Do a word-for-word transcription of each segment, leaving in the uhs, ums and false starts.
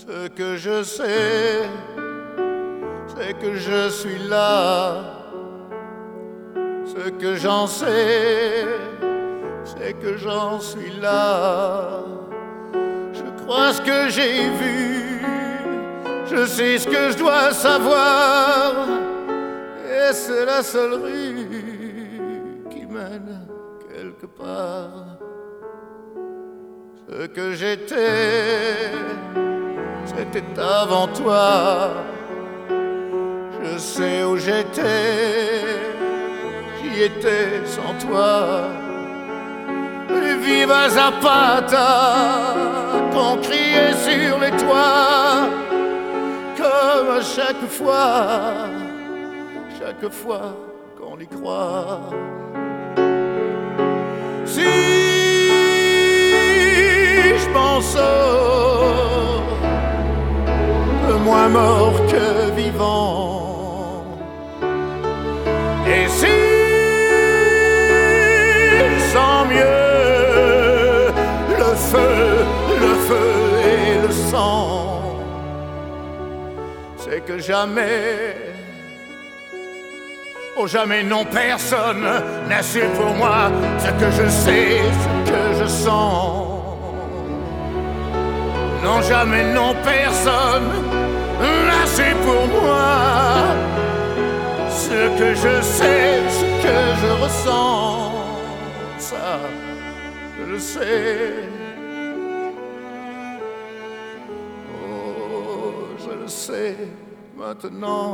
Ce que je sais, c'est que je suis là. Ce que j'en sais, c'est que j'en suis là. Je crois ce que j'ai vu, je sais ce que je dois savoir. Et c'est la seule rue qui mène quelque part. Ce que j'étais, c'était avant toi. Je sais où j'étais, j'y étais sans toi. Viva Zapata, qu'on criait sur les toits, comme à chaque fois, chaque fois qu'on y croit. Si je m'en sors, moins mort que vivant, et si je sens mieux le feu, le feu et le sang, c'est que jamais, oh jamais non, personne n'a su pour moi ce que je sais, ce que je sens. Non, jamais non, personne n'a su pour moi ce que je sais, ce que je ressens. Ça, je le sais. Oh, je le sais maintenant.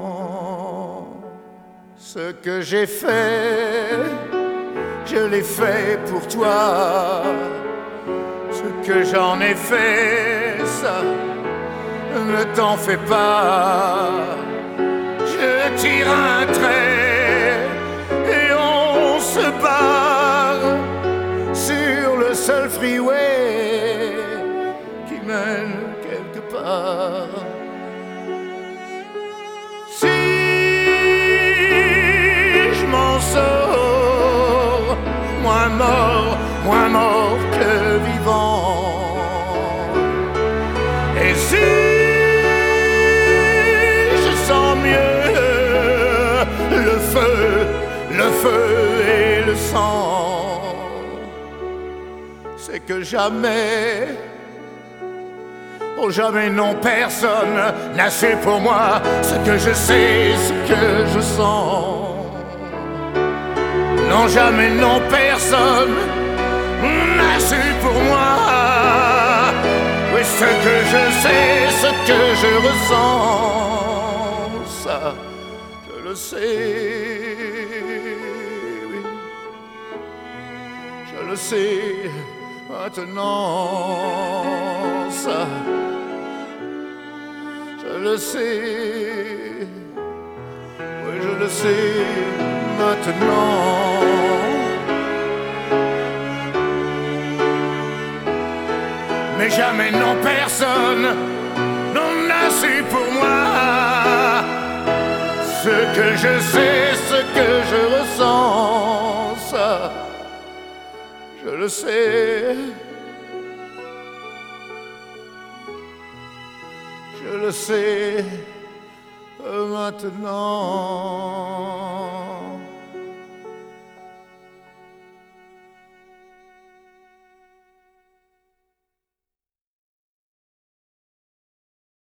Ce que j'ai fait, je l'ai fait pour toi. Ce que j'en ai fait, ça, ne t'en fais pas. Je tire un trait et on se barre sur le seul freeway qui mène quelque part. Si je m'en sors, moins mort, moins mort que vivant. Et si je sens mieux le feu, le feu et le sang, c'est que jamais, oh jamais non, personne n'a su pour moi ce que je sais, ce que je sens. Non, jamais non, personne n'a su pour moi. Oui, ce que je sais, ce que je ressens, ça, je le sais, oui. Je le sais maintenant, ça, je le sais, oui, je le sais maintenant. Mais jamais non, personne n'en a su pour moi ce que je sais, ce que je ressens, ça, je le sais, je le sais maintenant.